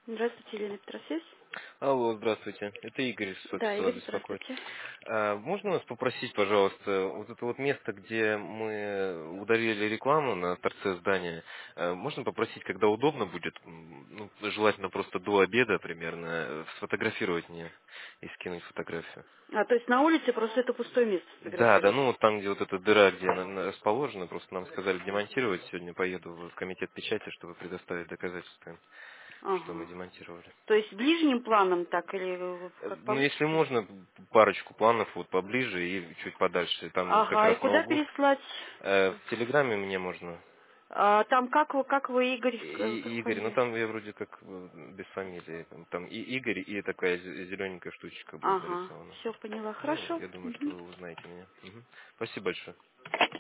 Здравствуйте, Елена Петросвязь. Алло, здравствуйте. Это Игорь из Да, офиса вас Игорь, беспокоит. здравствуйте. Можно вас попросить, пожалуйста, вот это вот место, где мы удалили рекламу на торце здания, можно попросить, когда удобно будет, ну, желательно просто до обеда примерно, сфотографировать мне и скинуть фотографию. То есть на улице просто это пустое место Да, да, сфотографировать? ну вот там, где вот эта дыра, где она расположена, просто нам сказали демонтировать. Сегодня поеду в комитет печати, чтобы предоставить доказательства, что мы Ага. демонтировали. То есть ближним планом так или как Ну, если получится? можно, парочку планов вот поближе и чуть подальше. Там вот как Ага, и раз на куда углу. переслать? В Телеграме мне можно. Там как вы, Игорь, как Игорь, ну фамилия? там я вроде как без фамилии. Там и Игорь, и такая зелененькая штучка будет Ага, нарисована. все поняла, Ну, хорошо. я думаю, что Мгм. вы узнаете меня. Мгм. Спасибо большое.